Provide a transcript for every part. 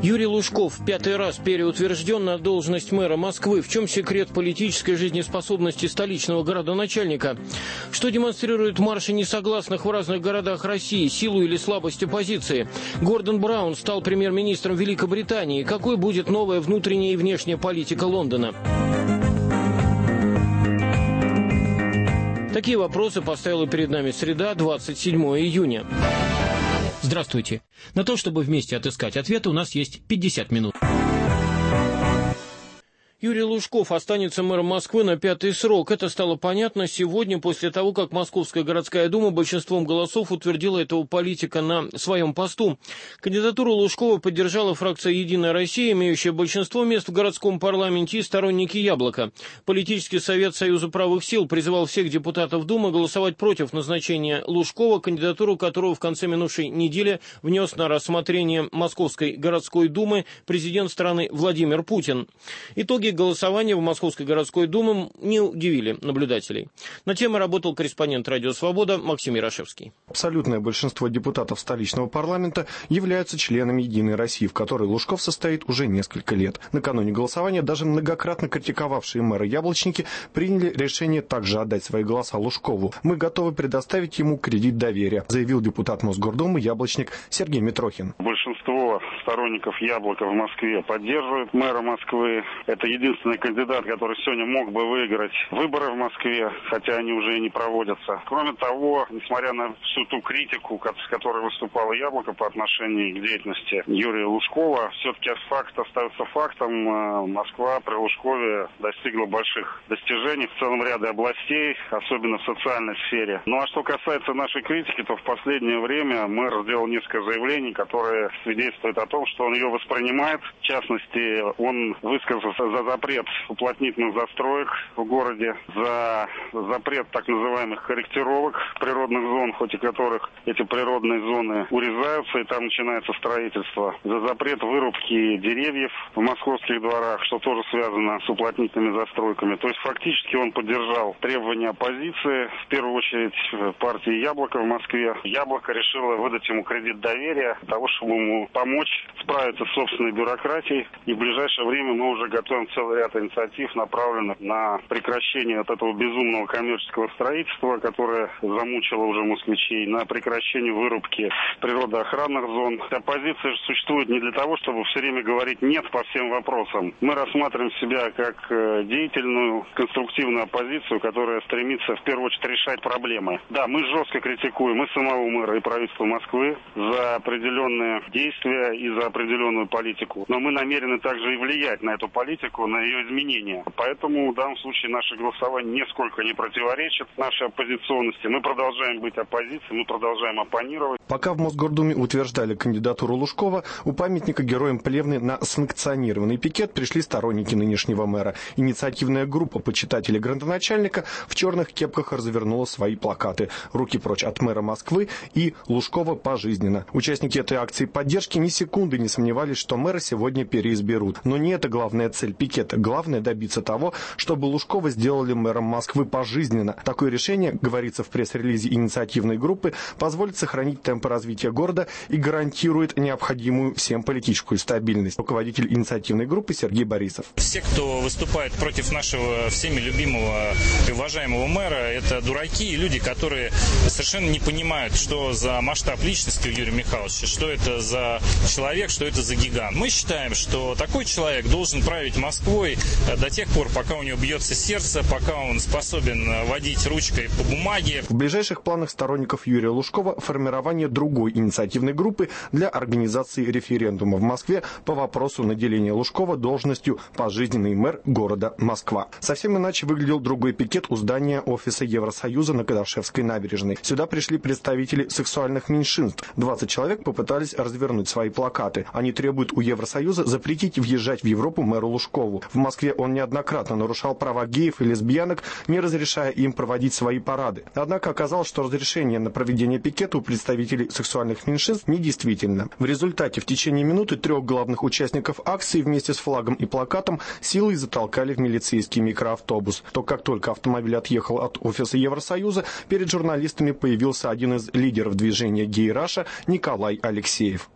Юрий Лужков пятый раз переутвержден на должность мэра Москвы. В чем секрет политической жизнеспособности столичного городоначальника? Что демонстрируют марши несогласных в разных городах России? Силу или слабость оппозиции? Гордон Браун стал премьер-министром Великобритании. Какой будет новая внутренняя и внешняя политика Лондона? Такие вопросы поставила перед нами среда, 27 июня. Здравствуйте. На то, чтобы вместе отыскать ответы, у нас есть 50 минут. Юрий Лужков останется мэром Москвы на пятый срок. Это стало понятно сегодня, после того, как Московская городская дума большинством голосов утвердила этого политика на своем посту. Кандидатуру Лужкова поддержала фракция «Единая Россия», имеющая большинство мест в городском парламенте, и сторонники «Яблока». Политический совет Союза правых сил призывал всех депутатов Думы голосовать против назначения Лужкова, кандидатуру которого в конце минувшей недели внес на рассмотрение Московской городской думы президент страны Владимир Путин. Итоги голосования в Московской городской думе не удивили наблюдателей. На тему работал корреспондент «Радио Свобода» Максим Ярошевский. Абсолютное большинство депутатов столичного парламента являются членами «Единой России», в которой Лужков состоит уже несколько лет. Накануне голосования даже многократно критиковавшие мэра яблочники приняли решение также отдать свои голоса Лужкову. «Мы готовы предоставить ему кредит доверия», заявил депутат Мосгордумы яблочник Сергей Митрохин. Большинство сторонников «Яблока» в Москве поддерживают мэра Москвы. Это единственный кандидат, который сегодня мог бы выиграть выборы в Москве, хотя они уже и не проводятся. Кроме того, несмотря на всю ту критику, с которой выступало «Яблоко» по отношению к деятельности Юрия Лужкова, все-таки факт остается фактом. Москва при Лужкове достигла больших достижений в целом ряде областей, особенно в социальной сфере. Ну а что касается нашей критики, то в последнее время мэр сделал несколько заявлений, которые свидетельствуют о том, что он ее воспринимает. В частности, он высказался за запрет уплотнительных застроек в городе, за запрет так называемых корректировок природных зон, хоть и которых эти природные зоны урезаются, и там начинается строительство, за запрет вырубки деревьев в московских дворах, что тоже связано с уплотнительными застройками. То есть фактически он поддержал требования оппозиции, в первую очередь партии «Яблоко» в Москве. «Яблоко» решило выдать ему кредит доверия для того, чтобы ему помочь справиться с собственной бюрократией. И в ближайшее время мы уже готовим целый ряд инициатив, направленных на прекращение вот этого безумного коммерческого строительства, которое замучило уже москвичей, на прекращение вырубки природоохранных зон. Оппозиция же существует не для того, чтобы все время говорить «нет» по всем вопросам. Мы рассматриваем себя как деятельную, конструктивную оппозицию, которая стремится в первую очередь решать проблемы. Да, мы жестко критикуем и самого мэра, и правительство Москвы за определенные действия и за определенную политику. Но мы намерены также и влиять на эту политику, на ее изменения. Поэтому в данном случае наше голосование нисколько не противоречит нашей оппозиционности. Мы продолжаем быть оппозицией, мы продолжаем оппонировать. Пока в Мосгордуме утверждали кандидатуру Лужкова, у памятника героям Плевны на санкционированный пикет пришли сторонники нынешнего мэра. Инициативная группа почитателей градоначальника в черных кепках развернула свои плакаты «Руки прочь от мэра Москвы» и «Лужкова пожизненно». Участники этой акции поддержки ни секунды не сомневались, что мэра сегодня переизберут. Но не это главная цель пикета. Главное добиться того, чтобы Лужкова сделали мэром Москвы пожизненно. Такое решение, говорится в пресс-релизе инициативной группы, позволит сохранить темпы развития города и гарантирует необходимую всем политическую стабильность. Руководитель инициативной группы Сергей Борисов. Все, кто выступает против нашего всеми любимого и уважаемого мэра, это дураки и люди, которые совершенно не понимают, что за масштаб личности у Юрия Михайловича, что это за человек, что это за гигант. Мы считаем, что такой человек должен править Москвой до тех пор, пока у него бьется сердце, пока он способен водить ручкой по бумаге. В ближайших планах сторонников Юрия Лужкова формирование другой инициативной группы для организации референдума в Москве по вопросу наделения Лужкова должностью пожизненный мэр города Москва. Совсем иначе выглядел другой пикет у здания офиса Евросоюза на Кадашевской набережной. Сюда пришли представители сексуальных меньшинств. 20 человек попытались развернуть свои плакаты. Они требуют у Евросоюза запретить въезжать в Европу мэру Лужкову. В Москве он неоднократно нарушал права геев и лесбиянок, не разрешая им проводить свои парады. Однако оказалось, что разрешение на проведение пикета у представителей сексуальных меньшинств недействительно. В результате в течение минуты 3 главных участников акции вместе с флагом и плакатом силой затолкали в милицейский микроавтобус. То как только автомобиль отъехал от офиса Евросоюза, перед журналистами появился один из лидеров движения «Гей Раша» Николай Алексеев.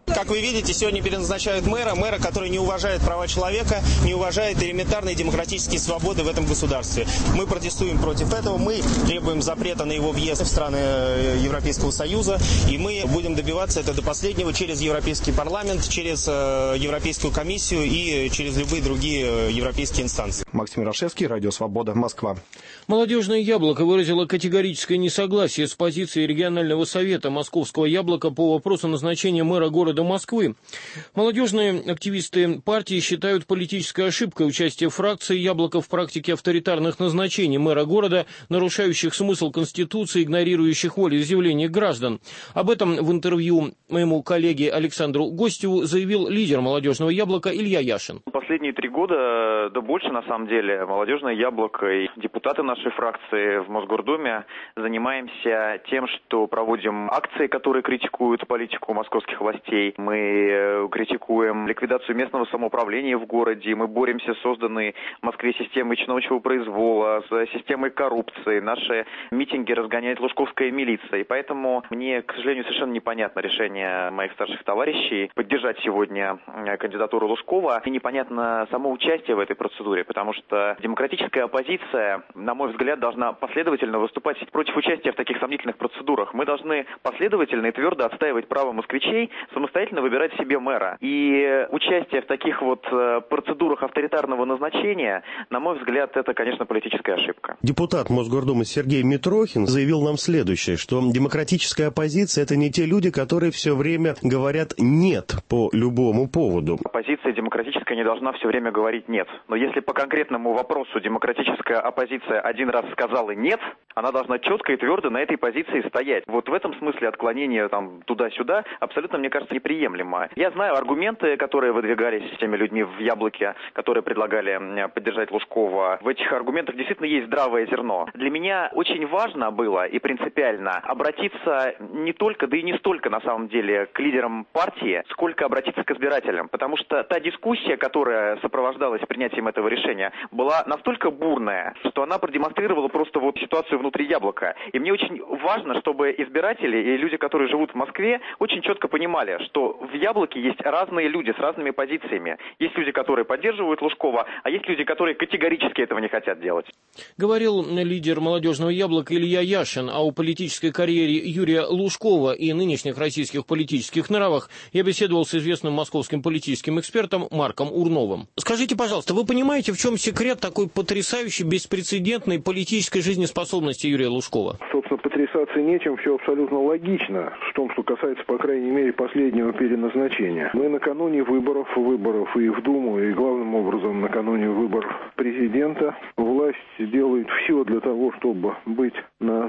Как вы видите, сегодня переназначают мэра, который не уважает права человека, не уважает элементарные демократические свободы в этом государстве. Мы протестуем против этого, мы требуем запрета на его въезд в страны Европейского Союза, и мы будем добиваться это до последнего через Европейский парламент, через Европейскую комиссию и через любые другие европейские инстанции. Максим Рашевский, Радио Свобода, Москва. Молодежное яблоко выразило категорическое несогласие с позицией регионального совета Московского яблока по вопросу назначения мэра города Москвы. Молодежные активисты партии считают политической ошибкой участие фракции «Яблоко» в практике авторитарных назначений мэра города, нарушающих смысл Конституции, игнорирующих волеизъявления граждан. Об этом в интервью моему коллеге Александру Гостеву заявил лидер молодежного яблока Илья Яшин. Последние 3 года, да больше на самом деле, молодежное яблоко и депутаты нашей фракции в Мосгордуме занимаемся тем, что проводим акции, которые критикуют политику московских властей. Мы критикуем ликвидацию местного самоуправления в городе, мы боремся с созданной в Москве системой чиновничьего произвола, с системой коррупции. Наши митинги разгоняет лужковская милиция. И поэтому мне, к сожалению, совершенно непонятно решение моих старших товарищей поддержать сегодня кандидатуру Лужкова. И непонятно само участие в этой процедуре, потому что демократическая оппозиция, на мой взгляд, должна последовательно выступать против участия в таких сомнительных процедурах. Мы должны последовательно и твердо отстаивать право москвичей самостоятельно выбирать себе мэра. И участие в таких вот процедурах авторитарного назначения, на мой взгляд, это, конечно, политическая ошибка. Депутат Мосгордумы Сергей Митрохин заявил нам следующее, что демократическая оппозиция – это не те люди, которые все время говорят «нет» по любому поводу. Оппозиция демократическая не должна все время говорить «нет». Но если по конкретному вопросу демократическая оппозиция один раз сказала «нет», она должна четко и твердо на этой позиции стоять. Вот в этом смысле отклонение там туда-сюда абсолютно, мне кажется, неприемлемо. Я знаю аргументы, которые выдвигались теми людьми в «Яблоке», которые предлагали поддержать Лужкова. В этих аргументах действительно есть здравое зерно. Для меня очень важно было и принципиально обратиться не только, да и не столько на самом деле к лидерам партии, сколько обратиться к избирателям. Потому что та дискуссия, которая сопровождалась принятием этого решения, была настолько бурная, что она продемонстрировала просто вот ситуацию внутри «Яблока». И мне очень важно, чтобы избиратели и люди, которые живут в Москве, очень четко понимали, что в «Яблоке» есть разные люди с разными позициями. Есть люди, которые поддерживают Лужкова, а есть люди, которые категорически этого не хотят делать. Говорил лидер молодежного яблока Илья Яшин. А о политической карьере Юрия Лужкова и нынешних российских политических нравах я беседовал с известным московским политическим экспертом Марком Урновым. Скажите, пожалуйста, вы понимаете, в чем секрет такой потрясающей, беспрецедентной политической жизнеспособности Юрия Лужкова? Собственно, потрясаться нечем, все абсолютно логично в том, что касается, по крайней мере, последнего переназначения. Мы накануне выборов и в Думу, и главным образом накануне выборов президента, власть делает все для того, чтобы быть на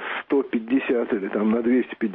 150 или там на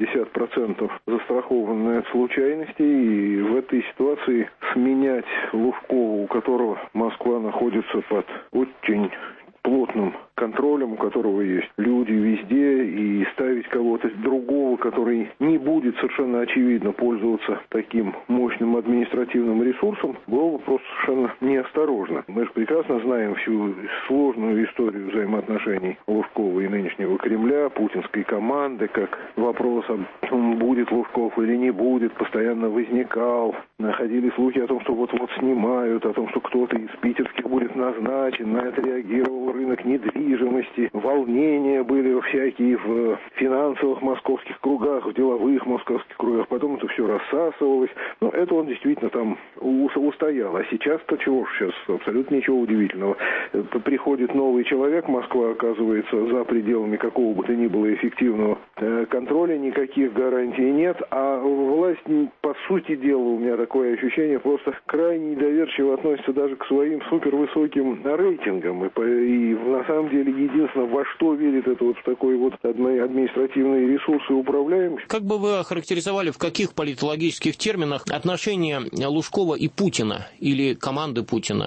250% застрахованной от случайностей, и в этой ситуации сменять Лужкова, у которого Москва находится под очень плотным контролем, у которого есть люди везде, и ставить кого-то другого, который не будет совершенно очевидно пользоваться таким мощным административным ресурсом, было бы просто совершенно неосторожно. Мы же прекрасно знаем всю сложную историю взаимоотношений Лужкова и нынешнего Кремля, путинской команды, как вопрос, будет Лужков или не будет, постоянно возникал. Находили слухи о том, что вот-вот снимают, о том, что кто-то из питерских будет назначен. На это реагировал рынок недвижимости. Волнения были всякие в финансовых московских кругах, в деловых московских кругах. Потом это все рассасывалось. Но это он действительно там устоял. А сейчас-то чего ж сейчас? Абсолютно ничего удивительного. Приходит новый человек, Москва оказывается за пределами какого бы то ни было эффективного контроля, никаких гарантий нет. А власть, по сути дела, у меня такое ощущение, просто крайне недоверчиво относится даже к своим супервысоким рейтингам. И на самом деле единственное, во что верит, это вот в такой вот административные ресурсы управляемости. Как бы вы охарактеризовали, в каких политологических терминах отношения Лужкова и Путина или команды Путина?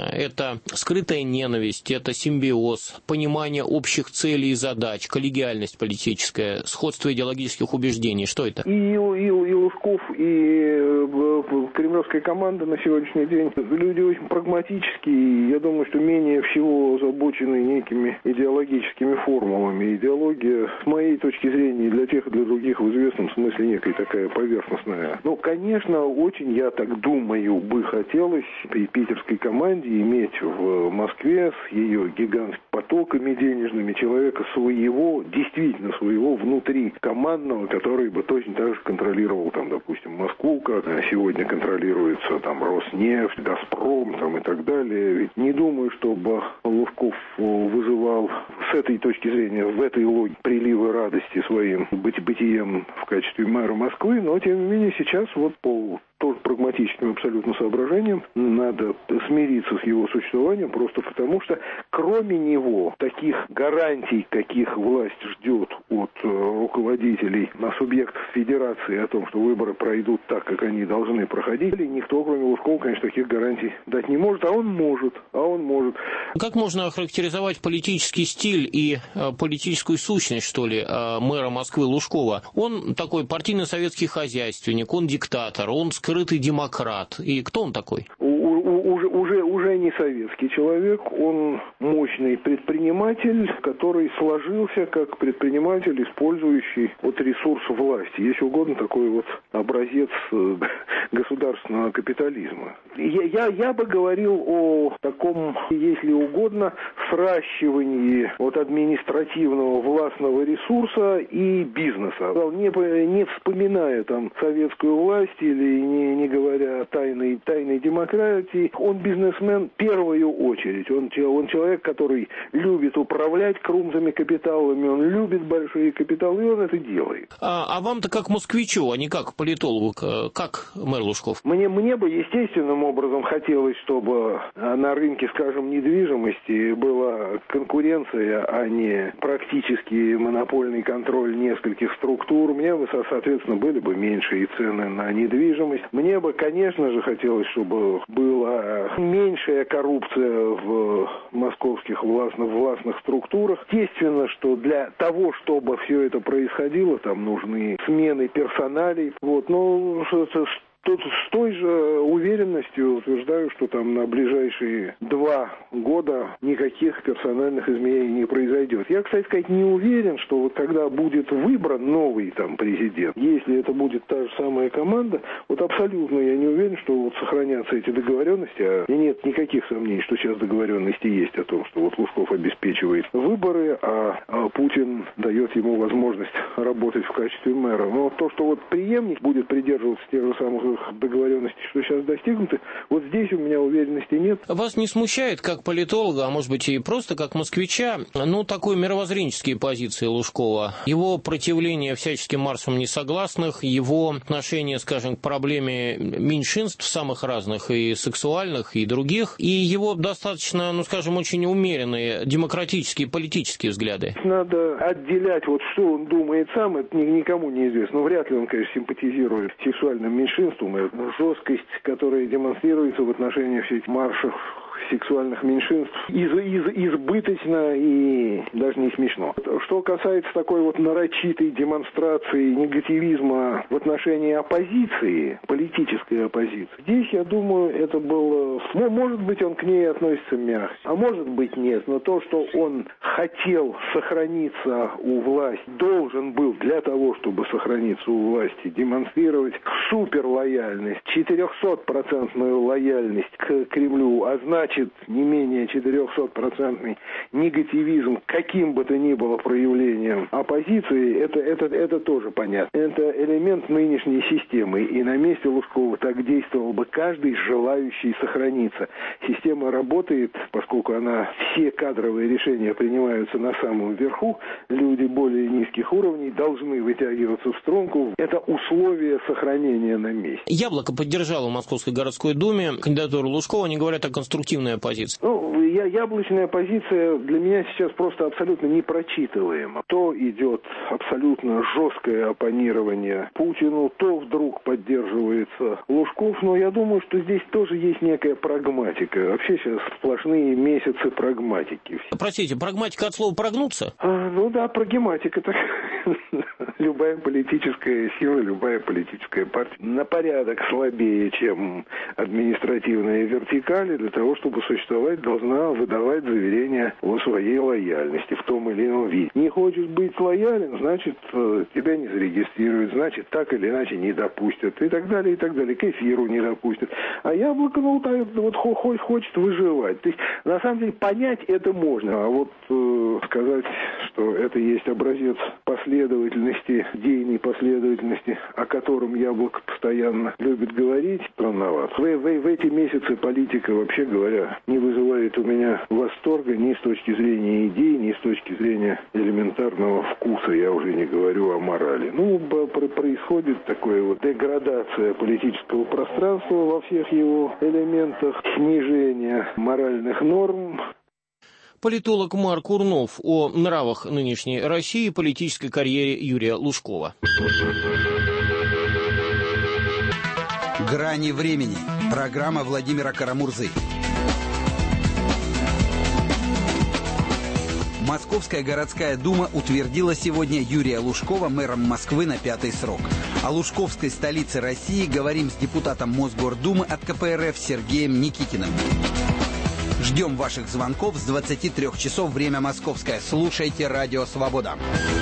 Это скрытая ненависть, это симбиоз, понимание общих целей и задач, коллегиальность политическая, сходство идеологических убеждений. Что это? И Лужков, и кремлевская команда на сегодняшний день люди очень прагматические. Я думаю, что менее всего озабочены некими идеологическими формулами. Идеология, с моей точки зрения, для тех и для других в известном смысле некая такая поверхностная. Ну, конечно, очень, я так думаю, бы хотелось при питерской команде иметь в Москве с ее гигантскими потоками денежными человека своего, действительно своего внутри командного, который бы точно так же контролировал, там, допустим, Москву, как сегодня контролируется там Роснефть, Газпром там, и так далее. Ведь не думаю, чтобы Лужков вызывал с этой точки зрения, в этой логике приливы радости своим бытием в качестве мэра Москвы, но тем не менее сейчас вот по тоже прагматическим абсолютно соображениям надо смириться с его существованием, просто потому что кроме него таких гарантий, каких власть ждет от руководителей на субъектов федерации о том, что выборы пройдут так, как они должны проходить, никто, кроме Лужкова, конечно, таких гарантий дать не может, а он может. Как можно охарактеризовать политический стиль и политическую сущность, что ли, мэра Москвы Лужкова? Он такой партийно-советский хозяйственник, он диктатор, он скрытый демократ. И кто он такой? Уже не советский человек, он мощный предприниматель, который сложился как предприниматель, использующий вот ресурс власти. Если угодно, такой вот образец государственного капитализма. Я бы говорил о таком, если угодно, сращивании вот административного властного ресурса и бизнеса. Не вспоминая там советскую власть или не говоря о тайной демократии, он бизнесмен в первую очередь. Он человек, который любит управлять крупными капиталами, он любит большие капиталы, и он это делает. А вам-то как москвичу, а не как политологу, как мэр Лужков? Мне бы естественным образом хотелось, чтобы на рынке, скажем, недвижимости была конкуренция, а не практически монопольный контроль нескольких структур. Мне бы, соответственно, были бы меньшие цены на недвижимость. Мне бы, конечно же, хотелось, чтобы была меньшая коррупция в московских властных структурах. Естественно, что для того, чтобы все это происходило, там нужны смены персоналей. Но тут с той же уверенностью утверждаю, что там на ближайшие 2 года никаких персональных изменений не произойдет. Я, кстати сказать, не уверен, что вот когда будет выбран новый там президент, если это будет та же самая команда, вот абсолютно я не уверен, что вот сохранятся эти договоренности, а нет никаких сомнений, что сейчас договоренности есть о том, что вот Лужков обеспечивает выборы, а Путин дает ему возможность работать в качестве мэра. Но то, что вот преемник будет придерживаться тех же самых договоренностей, что сейчас достигнуты, вот здесь у меня уверенности нет. Вас не смущает, как политолога, а может быть и просто как москвича, такой мировоззренческие позиции Лужкова, его противление всяческим маршам несогласных, его отношение, скажем, к проблеме меньшинств самых разных, и сексуальных, и других, и его достаточно, очень умеренные демократические политические взгляды? Надо отделять, вот что он думает сам, это никому не известно. Вряд ли он, конечно, симпатизирует сексуальным меньшинствам. Жесткость, которая демонстрируется в отношении всех маршев сексуальных меньшинств, избыточно и даже не смешно. Что касается такой вот нарочитой демонстрации негативизма в отношении оппозиции, политической оппозиции, здесь, я думаю, это было... может быть, он к ней относится мягче, а может быть, нет. Но то, что он хотел сохраниться у власти, должен был для того, чтобы сохраниться у власти, демонстрировать суперлояльность, 400% лояльность к Кремлю, а значит, не менее 400% негативизм каким бы то ни было проявлением оппозиции, это тоже понятно. Это элемент нынешней системы, и на месте Лужкова так действовал бы каждый желающий сохраниться. Система работает, поскольку все кадровые решения принимаются на самом верху, люди более низких уровней должны вытягиваться в струнку. Это условие сохранения на месте. Яблоко поддержало в Московской городской думе кандидатуру Лужкова, они говорят о конструктивной оппозиции. Яблочная позиция для меня сейчас просто абсолютно непрочитываема. То идет абсолютно жесткое оппонирование Путину, то вдруг поддерживается отзываться Лужков, но я думаю, что здесь тоже есть некая прагматика. Вообще сейчас сплошные месяцы прагматики. Простите, прагматика от слова «прогнуться»? Ну да, прагматика. Любая политическая сила, любая политическая партия на порядок слабее, чем административная вертикаль, для того, чтобы существовать, должна выдавать заверение о своей лояльности в том или ином виде. Не хочешь быть лоялен, значит, тебя не зарегистрируют, значит, так или иначе не допустят, и так далее, и так далее. К эфиру не допустят. А Яблоко, хочет выживать. То есть, на самом деле, понять это можно, а вот сказать, что это есть образец последовательности, идейной последовательности, о котором Яблоко постоянно любит говорить, странновато. В эти месяцы политика, вообще говоря, не вызывает у меня восторга ни с точки зрения идей, ни с точки зрения элементарного вкуса, я уже не говорю о морали. Происходит такая деградация политического пространства во всех его элементах, снижение моральных норм. Политолог Марк Урнов о нравах нынешней России и политической карьере Юрия Лужкова. «Грани времени». Программа Владимира Карамурзы. Московская городская дума утвердила сегодня Юрия Лужкова мэром Москвы на 5-й срок. О лужковской столице России говорим с депутатом Мосгордумы от КПРФ Сергеем Никитиным. Ждем ваших звонков с 23 часов, время московское. Слушайте «Радио Свобода».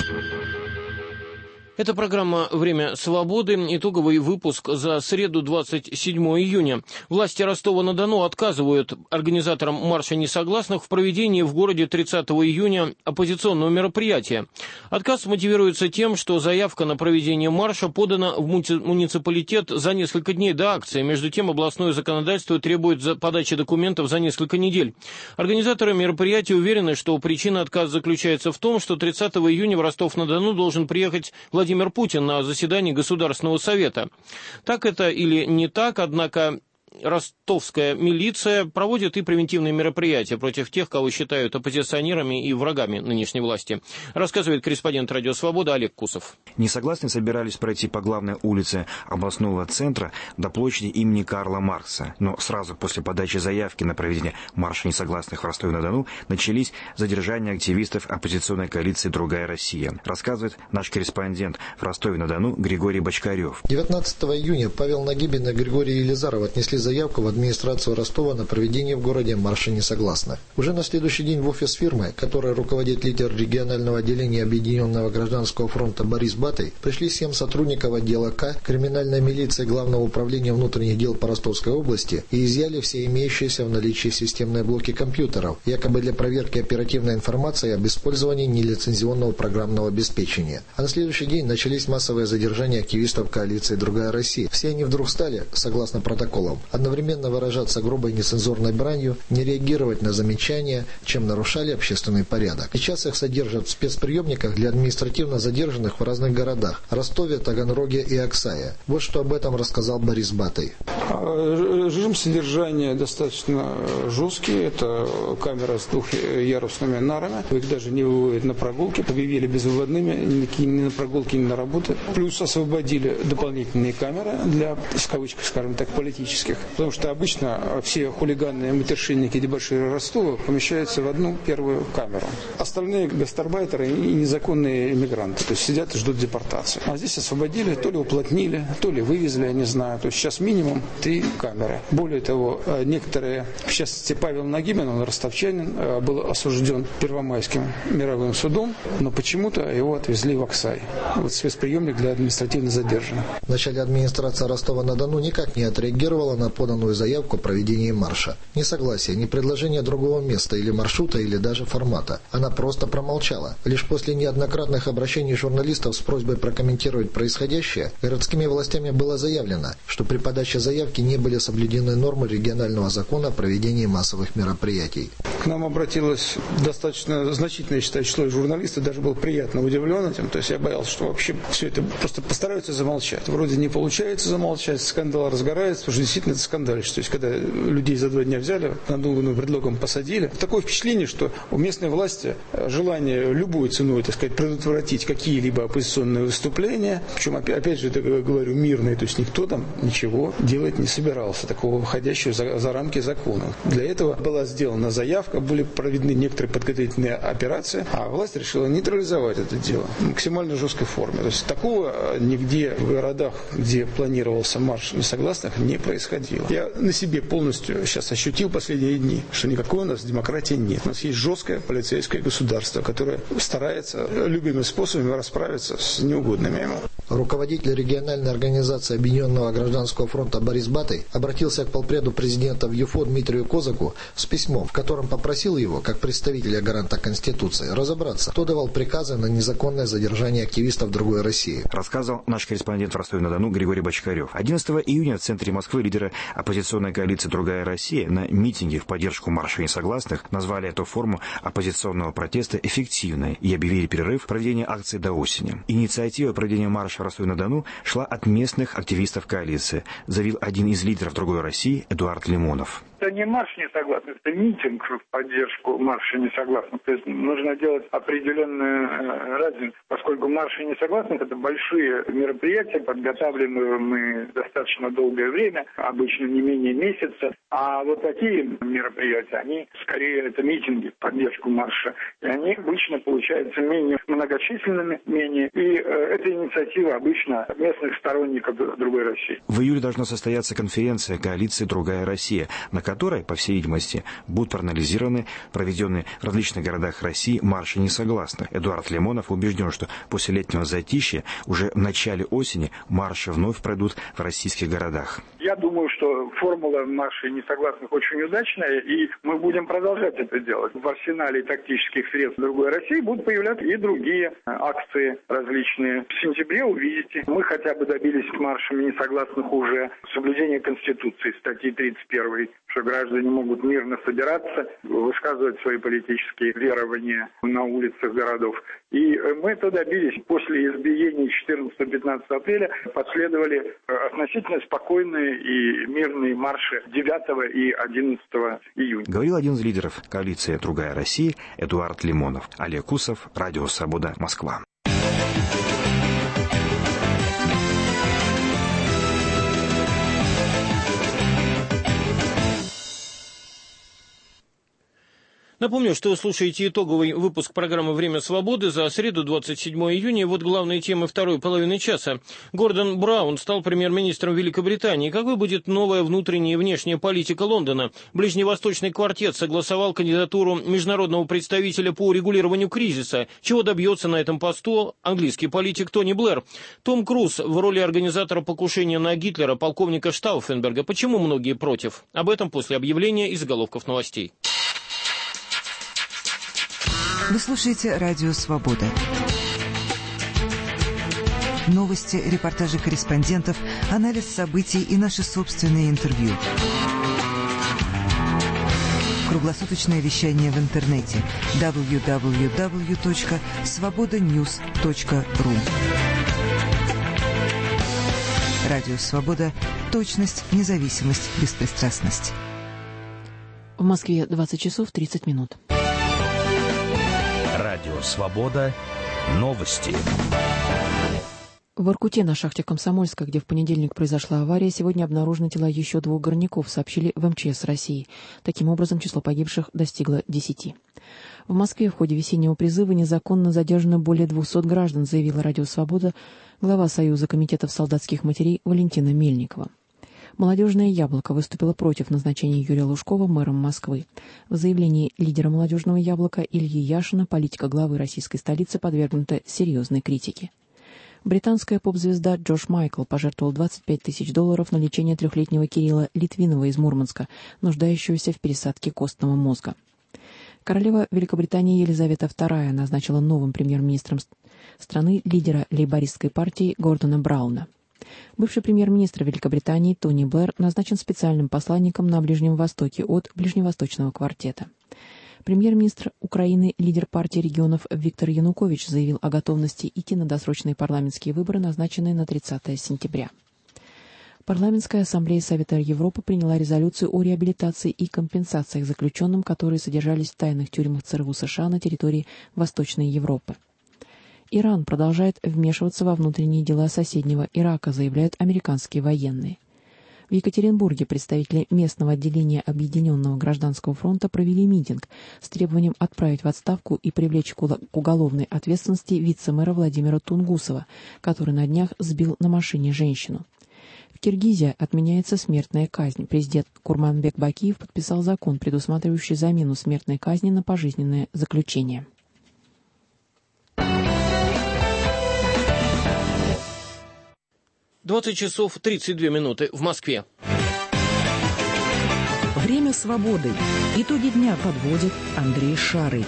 Это программа «Время свободы». Итоговый выпуск за среду, 27 июня. Власти Ростова-на-Дону отказывают организаторам марша несогласных в проведении в городе 30 июня оппозиционного мероприятия. Отказ мотивируется тем, что заявка на проведение марша подана в муниципалитет за несколько дней до акции. Между тем, областное законодательство требует подачи документов за несколько недель. Организаторы мероприятия уверены, что причина отказа заключается в том, что 30 июня в Ростов-на-Дону должен приехать Владимир Путин на заседании Государственного совета. Так это или не так, однако ростовская милиция проводит и превентивные мероприятия против тех, кого считают оппозиционерами и врагами нынешней власти. Рассказывает корреспондент «Радио Свобода» Олег Кусов. Несогласные собирались пройти по главной улице областного центра до площади имени Карла Маркса. Но сразу после подачи заявки на проведение марша несогласных в Ростове-на-Дону начались задержания активистов оппозиционной коалиции «Другая Россия». Рассказывает наш корреспондент в Ростове-на-Дону Григорий Бочкарев. 19 июня Павел Нагибин и Григорий Елизаров отнесли заявку в администрацию Ростова на проведение в городе марша несогласных. Уже на следующий день в офис фирмы, которой руководит лидер регионального отделения Объединенного гражданского фронта Борис Батый, пришли 7 сотрудников отдела К криминальной милиции Главного управления внутренних дел по Ростовской области и изъяли все имеющиеся в наличии системные блоки компьютеров, якобы для проверки оперативной информации об использовании нелицензионного программного обеспечения. А на следующий день начались массовые задержания активистов коалиции «Другая Россия». Все они вдруг стали, согласно протоколам, одновременно выражаться грубой нецензурной бранью, не реагировать на замечания, чем нарушали общественный порядок. Сейчас их содержат в спецприемниках для административно задержанных в разных городах – Ростове, Таганроге и Аксае. Вот что об этом рассказал Борис Батый. Режим содержания достаточно жесткий. Это камера с двухъярусными нарами. Их даже не выводят на прогулки. Объявили безвыводными ни на прогулки, ни на работы. Плюс освободили дополнительные камеры для, в кавычках, скажем так, политических. Потому что обычно все хулиганы, матершинники, дебоширы Ростова помещаются в одну первую камеру. Остальные гастарбайтеры и незаконные иммигранты. То есть сидят и ждут депортации. А здесь освободили, то ли уплотнили, то ли вывезли, я не знаю. То есть сейчас минимум 3 камеры. Более того, некоторые, в частности Павел Нагибин, он ростовчанин, был осужден Первомайским мировым судом, но почему-то его отвезли в Аксай. Вот спецприемник для административно задержанных. Вначале администрация Ростова-на-Дону никак не отреагировала на поданную заявку о проведении марша. Ни согласия, ни предложения другого места или маршрута, или даже формата. Она просто промолчала. Лишь после неоднократных обращений журналистов с просьбой прокомментировать происходящее, городскими властями было заявлено, что при подаче заявки не были соблюдены нормы регионального закона о проведении массовых мероприятий. К нам обратилось достаточно значительное, я считаю, число журналистов, даже был приятно удивлен этим. То есть я боялся, что вообще все это просто постараются замолчать. Вроде не получается замолчать, скандал разгорается, потому что действительно скандалишь. То есть, когда людей за 2 дня взяли, надуманным предлогом посадили. Такое впечатление, что у местной власти желание любой ценой, так сказать, предотвратить какие-либо оппозиционные выступления. Причем, опять же, это, говорю, мирные. То есть, никто там ничего делать не собирался, такого выходящего за рамки закона. Для этого была сделана заявка, были проведены некоторые подготовительные операции, а власть решила нейтрализовать это дело в максимально жесткой форме. То есть, такого нигде в городах, где планировался марш несогласных, не происходило. Я на себе полностью сейчас ощутил последние дни, что никакой у нас демократии нет. У нас есть жесткое полицейское государство, которое старается любыми способами расправиться с неугодными ему. Руководитель региональной организации Объединенного гражданского фронта Борис Батый обратился к полпреду президента в ЮФО Дмитрию Козаку с письмом, в котором попросил его, как представителя гаранта Конституции, разобраться, кто давал приказы на незаконное задержание активистов другой России. Рассказал наш корреспондент в Ростове-на-Дону Григорий Бочкарев. 11 июня в центре Москвы лидеры оппозиционной коалиции «Другая Россия» на митинге в поддержку марша несогласных назвали эту форму оппозиционного протеста эффективной и объявили перерыв проведения акции до осени. Инициатива проведения марша в Ростове-на-Дону шла от местных активистов коалиции, заявил один из лидеров «Другой России» Эдуард Лимонов. Это не марш несогласных, это митинг в поддержку марша несогласных. То есть нужно делать определенную разницу, поскольку марши несогласных – это большие мероприятия, подготавливаемые мы достаточно долгое время, обычно не менее месяца. А вот такие мероприятия, они скорее это митинги в поддержку марша. И они обычно получаются менее многочисленными, и эта инициатива обычно местных сторонников другой России. В июле должна состояться конференция коалиции «Другая Россия», на которой, по всей видимости, будут проанализированы проведенные в различных городах России марши несогласных. Эдуард Лимонов убежден, что после летнего затишья уже в начале осени марши вновь пройдут в российских городах. Я думаю, что формула марша несогласных очень удачная, и мы будем продолжать это делать. В арсенале тактических средств другой России будут появляться и другие акции различные. В сентябре увидите, мы хотя бы добились маршами несогласных уже соблюдения Конституции, статьи 31, что граждане могут мирно собираться, высказывать свои политические верования на улицах городов. И мы это добились. После избиений 14-15 апреля последовали относительно спокойные и мирные марши 9 и 11 июня. Говорил один из лидеров коалиции «Другая Россия» Эдуард Лимонов. Олег Кусов, Радио Свобода, Москва. Напомню, что вы слушаете итоговый выпуск программы «Время свободы» за среду, 27 июня. Вот главные темы второй половины часа. Гордон Браун стал премьер-министром Великобритании. Какой будет новая внутренняя и внешняя политика Лондона? Ближневосточный квартет согласовал кандидатуру международного представителя по урегулированию кризиса. Чего добьется на этом посту английский политик Тони Блэр? Том Круз в роли организатора покушения на Гитлера, полковника Штауфенберга. Почему многие против? Об этом после объявления из заголовков новостей. Вы слушаете «Радио Свобода». Новости, репортажи корреспондентов, анализ событий и наши собственные интервью. Круглосуточное вещание в интернете www.svobodanews.ru. Радио Свобода. Точность, независимость, беспристрастность. В Москве 20 часов 30 минут. Радио Свобода. Новости. В Воркуте на шахте Комсомольска, где в понедельник произошла авария, сегодня обнаружены тела еще 2 горняков, сообщили в МЧС России. Таким образом, число погибших достигло 10. В Москве в ходе весеннего призыва незаконно задержано более 200 граждан, заявила Радио Свобода глава Союза комитетов солдатских матерей Валентина Мельникова. «Молодежное яблоко» выступило против назначения Юрия Лужкова мэром Москвы. В заявлении лидера «Молодежного яблока» Ильи Яшина политика главы российской столицы подвергнута серьезной критике. Британская поп-звезда Джош Майкл пожертвовал $25 тысяч на лечение 3-летнего Кирилла Литвинова из Мурманска, нуждающегося в пересадке костного мозга. Королева Великобритании Елизавета II назначила новым премьер-министром страны лидера лейбористской партии Гордона Брауна. Бывший премьер-министр Великобритании Тони Блэр назначен специальным посланником на Ближнем Востоке от Ближневосточного квартета. Премьер-министр Украины, лидер партии регионов Виктор Янукович заявил о готовности идти на досрочные парламентские выборы, назначенные на 30 сентября. Парламентская ассамблея Совета Европы приняла резолюцию о реабилитации и компенсациях заключенным, которые содержались в тайных тюрьмах ЦРУ США на территории Восточной Европы. Иран продолжает вмешиваться во внутренние дела соседнего Ирака, заявляют американские военные. В Екатеринбурге представители местного отделения Объединенного гражданского фронта провели митинг с требованием отправить в отставку и привлечь к уголовной ответственности вице-мэра Владимира Тунгусова, который на днях сбил на машине женщину. В Киргизии отменяется смертная казнь. Президент Курманбек Бакиев подписал закон, предусматривающий замену смертной казни на пожизненное заключение. — 20 часов 32 минуты в Москве. Время свободы. Итоги дня подводит Андрей Шарый.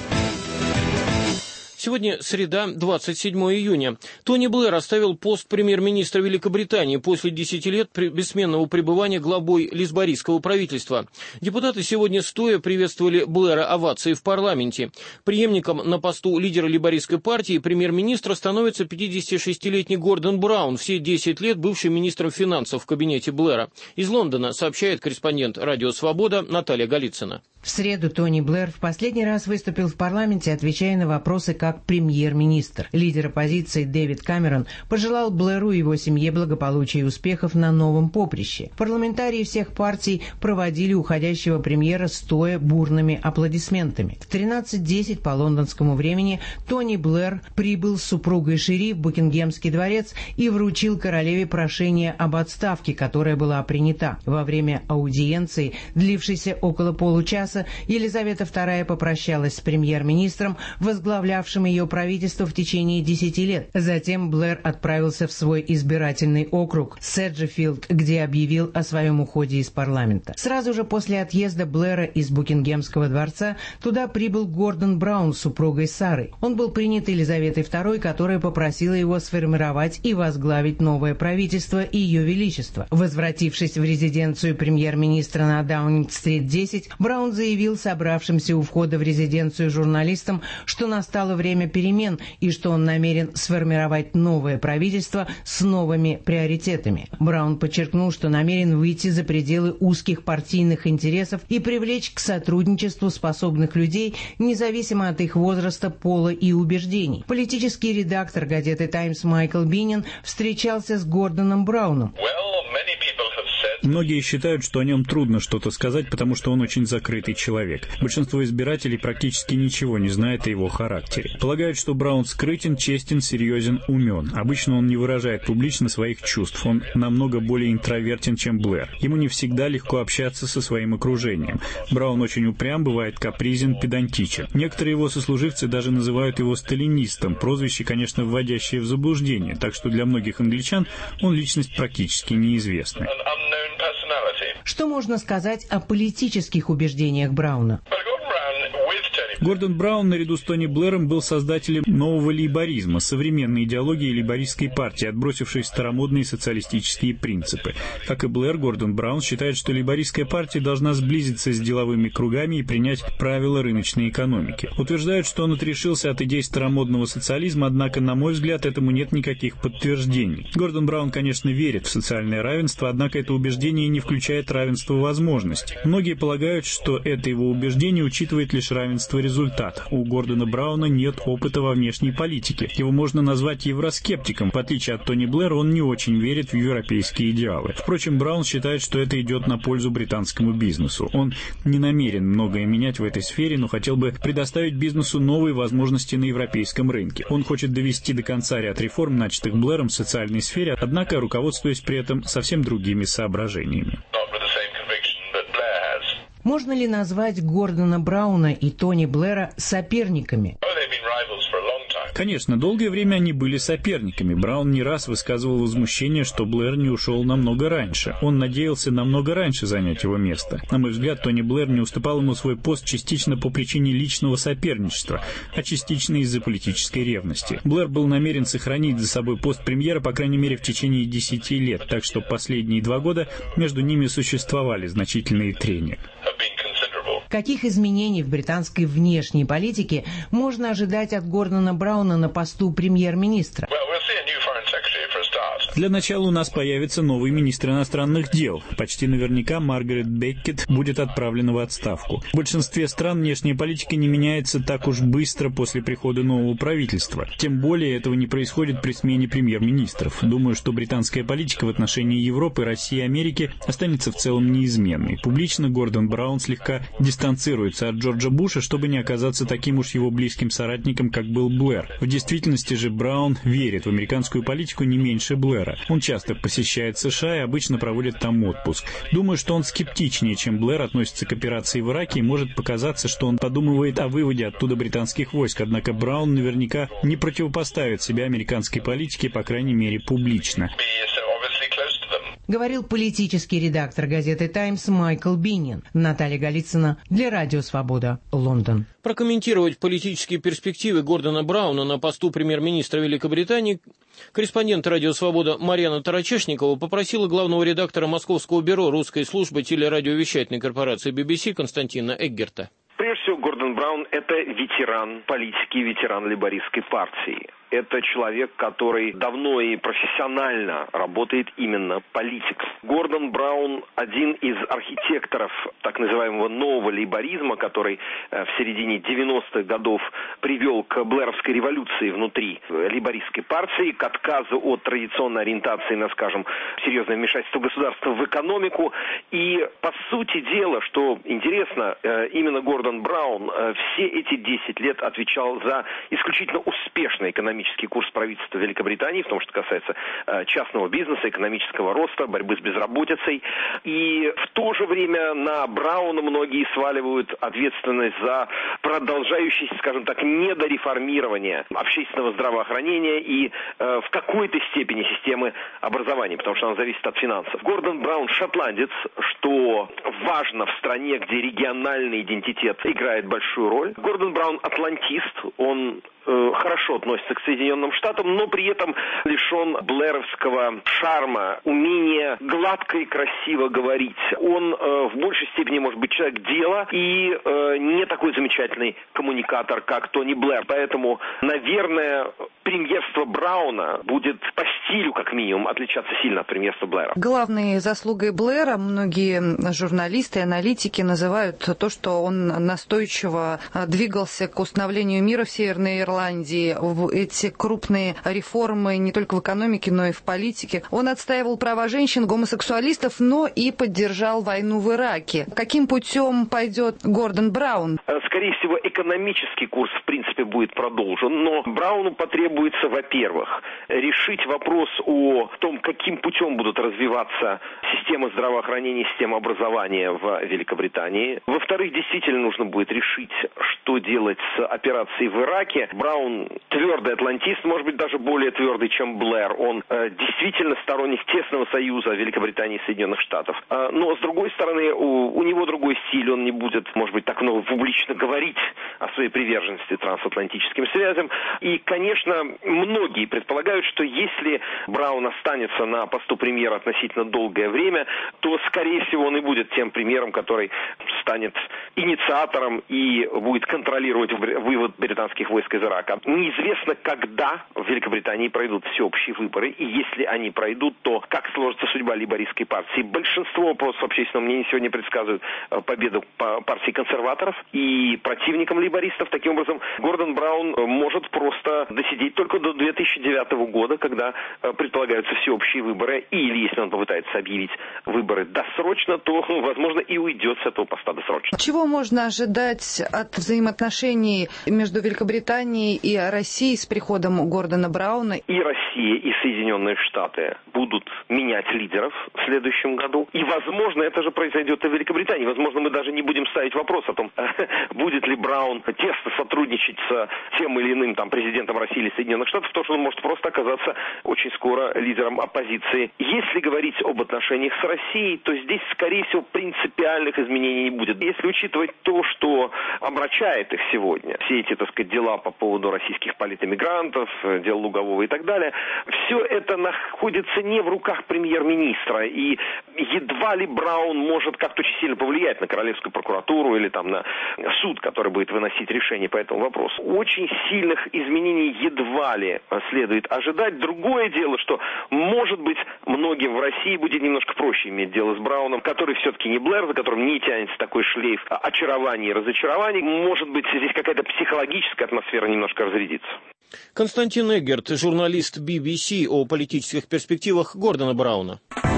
Сегодня среда, 27 июня. Тони Блэр оставил пост премьер-министра Великобритании после 10 лет бессменного пребывания главой лейбористского правительства. Депутаты сегодня стоя приветствовали Блэра овацией в парламенте. Преемником на посту лидера лейбористской партии премьер-министра становится 56-летний Гордон Браун, все 10 лет бывший министром финансов в кабинете Блэра. Из Лондона сообщает корреспондент «Радио Свобода» Наталья Голицына. В среду Тони Блэр в последний раз выступил в парламенте, отвечая на вопросы как премьер-министр. Лидер оппозиции Дэвид Камерон пожелал Блэру и его семье благополучия и успехов на новом поприще. Парламентарии всех партий проводили уходящего премьера стоя бурными аплодисментами. В 13:10 по лондонскому времени Тони Блэр прибыл с супругой Шири в Букингемский дворец и вручил королеве прошение об отставке, которая была принята. Во время аудиенции, длившейся около получаса, Елизавета II попрощалась с премьер-министром, возглавлявшим ее правительство в течение 10 лет. Затем Блэр отправился в свой избирательный округ Седжефилд, где объявил о своем уходе из парламента. Сразу же после отъезда Блэра из Букингемского дворца туда прибыл Гордон Браун с супругой Сарой. Он был принят Елизаветой II, которая попросила его сформировать и возглавить новое правительство Ее Величества. Возвратившись в резиденцию премьер-министра на Даунинг-стрит 10, Браун заявил собравшимся у входа в резиденцию журналистам, что настало время перемен и что он намерен сформировать новое правительство с новыми приоритетами. Браун подчеркнул, что намерен выйти за пределы узких партийных интересов и привлечь к сотрудничеству способных людей, независимо от их возраста, пола и убеждений. Политический редактор газеты «Таймс» Майкл Биннин встречался с Гордоном Брауном. Многие считают, что о нем трудно что-то сказать, потому что он очень закрытый человек. Большинство избирателей практически ничего не знает о его характере. Полагают, что Браун скрытен, честен, серьезен, умен. Обычно он не выражает публично своих чувств. Он намного более интровертен, чем Блэр. Ему не всегда легко общаться со своим окружением. Браун очень упрям, бывает капризен, педантичен. Некоторые его сослуживцы даже называют его сталинистом. Прозвище, конечно, вводящее в заблуждение, так что для многих англичан он личность практически неизвестная. Что можно сказать о политических убеждениях Брауна? Гордон Браун наряду с Тони Блэром был создателем нового лейборизма, современной идеологии лейбористской партии, отбросившей старомодные социалистические принципы. Как и Блэр, Гордон Браун считает, что лейбористская партия должна сблизиться с деловыми кругами и принять правила рыночной экономики. Утверждают, что он отрешился от идей старомодного социализма, однако, на мой взгляд, этому нет никаких подтверждений. Гордон Браун, конечно, верит в социальное равенство, однако это убеждение не включает равенство возможностей. Многие полагают, что это его убеждение учитывает лишь равенство результатов. У Гордона Брауна нет опыта во внешней политике. Его можно назвать евроскептиком. В отличие от Тони Блэра, он не очень верит в европейские идеалы. Впрочем, Браун считает, что это идет на пользу британскому бизнесу. Он не намерен многое менять в этой сфере, но хотел бы предоставить бизнесу новые возможности на европейском рынке. Он хочет довести до конца ряд реформ, начатых Блэром в социальной сфере, однако руководствуясь при этом совсем другими соображениями. Можно ли назвать Гордона Брауна и Тони Блэра соперниками? Конечно, долгое время они были соперниками. Браун не раз высказывал возмущение, что Блэр не ушел намного раньше. Он надеялся намного раньше занять его место. На мой взгляд, Тони Блэр не уступал ему свой пост частично по причине личного соперничества, а частично из-за политической ревности. Блэр был намерен сохранить за собой пост премьера, по крайней мере, в течение 10 лет, так что последние 2 года между ними существовали значительные трения. Каких изменений в британской внешней политике можно ожидать от Гордона Брауна на посту премьер-министра? Для начала у нас появится новый министр иностранных дел. Почти наверняка Маргарет Беккет будет отправлена в отставку. В большинстве стран внешняя политика не меняется так уж быстро после прихода нового правительства. Тем более этого не происходит при смене премьер-министров. Думаю, что британская политика в отношении Европы, России и Америки останется в целом неизменной. Публично Гордон Браун слегка дистанцируется от Джорджа Буша, чтобы не оказаться таким уж его близким соратником, как был Блэр. В действительности же Браун верит в американскую политику не меньше Блэра. Он часто посещает США и обычно проводит там отпуск. Думаю, что он скептичнее, чем Блэр, относится к операции в Ираке, и может показаться, что он подумывает о выводе оттуда британских войск. Однако Браун наверняка не противопоставит себя американской политике, по крайней мере, публично. Говорил политический редактор газеты «Таймс» Майкл Биннин. Наталья Голицына для Радио Свобода, Лондон. Прокомментировать политические перспективы Гордона Брауна на посту премьер-министра Великобритании корреспондент «Радио Свобода» Марьяна Тарачешникова попросила главного редактора Московского бюро русской службы телерадиовещательной корпорации BBC Константина Эггерта. Прежде всего, Гордон Браун – это ветеран политики, ветеран лейбористской партии. Это человек, который давно и профессионально работает именно политиком. Гордон Браун – один из архитекторов так называемого нового лейборизма, который в середине 90-х годов привел к блэровской революции внутри лейбористской партии, к отказу от традиционной ориентации на, скажем, серьезное вмешательство государства в экономику. И, по сути дела, что интересно, именно Гордон Браун все эти 10 лет отвечал за исключительно успешный экономический курс правительства Великобритании, в том, что касается частного бизнеса, экономического роста, борьбы с безработицей. И в то же время на Брауна многие сваливают ответственность за продолжающееся, скажем так, недореформирование общественного здравоохранения и в какой-то степени системы образования, потому что она зависит от финансов. Гордон Браун шотландец, что важно в стране, где региональный идентитет играет большую роль. Гордон Браун атлантист, он хорошо относится к Соединенным Штатам, но при этом лишен блэровского шарма, умения гладко и красиво говорить. Он в большей степени может быть человек дела и не такой замечательный коммуникатор, как Тони Блэр. Поэтому, наверное, премьерство Брауна будет по стилю, как минимум, отличаться сильно от премьерства Блэра. Главной заслугой Блэра многие журналисты и аналитики называют то, что он настойчиво двигался к установлению мира в Северной Ирландии, в эти крупные реформы не только в экономике, но и в политике. Он отстаивал права женщин, гомосексуалистов, но и поддержал войну в Ираке. Каким путем пойдет Гордон Браун? Скорее всего, экономический курс, в принципе, будет продолжен, но Брауну потребуется, во-первых, решить вопрос о том, каким путем будут развиваться система здравоохранения, система образования в Великобритании. Во-вторых, действительно нужно будет решить, что делать с операцией в Ираке. Браун твердый атлантист, может быть, даже более твердый, чем Блэр. Он действительно сторонник тесного союза Великобритании и Соединенных Штатов. Но, с другой стороны, у него другой стиль. Он не будет, может быть, так много публично говорить о своей приверженности трансатлантическим связям. И, конечно, многие предполагают, что если Браун останется на посту премьера относительно долгое время, то, скорее всего, он и будет тем премьером, который станет инициатором и будет контролировать вывод британских войск из Ирака. Неизвестно, когда в Великобритании пройдут всеобщие выборы, и если они пройдут, то как сложится судьба лейбористской партии. Большинство опросов общественного мнения сегодня предсказывают победу партии консерваторов и противникам лейбористов. Таким образом, Гордон Браун может просто досидеть только до 2009 года, когда предполагаются всеобщие выборы, или если он попытается объявить выборы досрочно, то, возможно, и уйдет с этого поста досрочно. Чего можно ожидать от взаимоотношений между Великобританией и Россией с приходом Гордона Брауна? И Россия, и Соединенные Штаты будут менять лидеров в следующем году. И, возможно, это же произойдет и в Великобритании. Возможно, мы даже не будем ставить вопрос о том, будет ли Браун тесно сотрудничать с тем или иным президентом России или Соединенных Штатов, потому что он может просто оказаться очень скоро лидером оппозиции. Если говорить об отношениях с Россией, то здесь, скорее всего, принципиальных изменений не будет. Если учитывать то, что омрачает их сегодня, все эти, дела по поводу российских политэмигрантов, дел Лугового и так далее, все это находится не в руках премьер-министра. И едва ли Браун может как-то очень сильно повлиять на Королевскую прокуратуру или там на суд, который будет выносить решение по этому вопросу. Очень сильных изменений едва ли следует ожидать. Другое дело, что, может быть, многим в России будет немножко проще иметь дело с Брауном, который все-таки не Блэр, за которым не тянется такой шлейф очарований и разочарований. Может быть, здесь какая-то психологическая атмосфера немножко разрядится. Константин Эггерт, журналист BBC, о политических перспективах Гордона Брауна.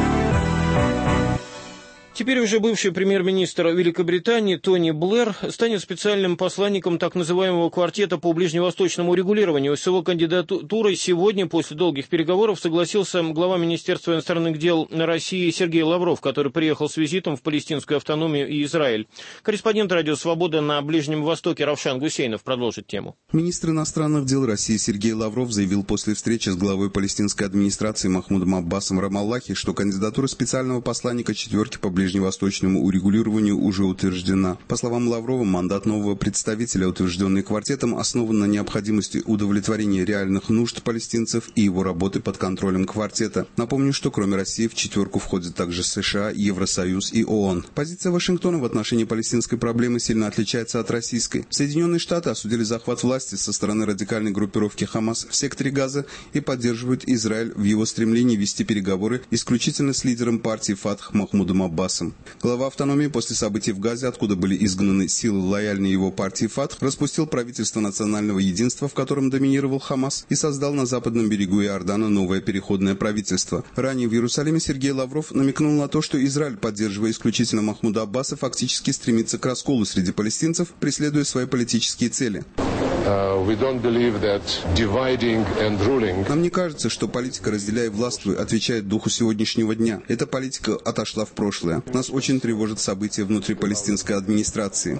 Теперь уже бывший премьер-министр Великобритании Тони Блэр станет специальным посланником так называемого квартета по ближневосточному урегулированию. С его кандидатурой сегодня, после долгих переговоров, согласился глава Министерства иностранных дел России Сергей Лавров, который приехал с визитом в палестинскую автономию и Израиль. Корреспондент «Радио Свобода» на Ближнем Востоке Равшан Гусейнов продолжит тему. Министр иностранных дел России Сергей Лавров заявил после встречи с главой палестинской администрации Махмудом Аббасом Рамаллахи, что кандидатура специального посланника четверки по ближневосточному урегулированию уже утверждена. По словам Лаврова, мандат нового представителя, утвержденный квартетом, основан на необходимости удовлетворения реальных нужд палестинцев и его работы под контролем квартета. Напомню, что кроме России в четверку входят также США, Евросоюз и ООН. Позиция Вашингтона в отношении палестинской проблемы сильно отличается от российской. Соединенные Штаты осудили захват власти со стороны радикальной группировки Хамас в секторе Газа и поддерживают Израиль в его стремлении вести переговоры исключительно с лидером партии Фатх Махмудом Аббасом. Глава автономии после событий в Газе, откуда были изгнаны силы, лояльные его партии Фатх, распустил правительство национального единства, в котором доминировал Хамас, и создал на западном берегу Иордана новое переходное правительство. Ранее в Иерусалиме Сергей Лавров намекнул на то, что Израиль, поддерживая исключительно Махмуда Аббаса, фактически стремится к расколу среди палестинцев, преследуя свои политические цели. Нам не кажется, что политика «разделяй и властвуй» отвечает духу сегодняшнего дня. Эта политика отошла в прошлое. Нас очень тревожат события внутри палестинской администрации.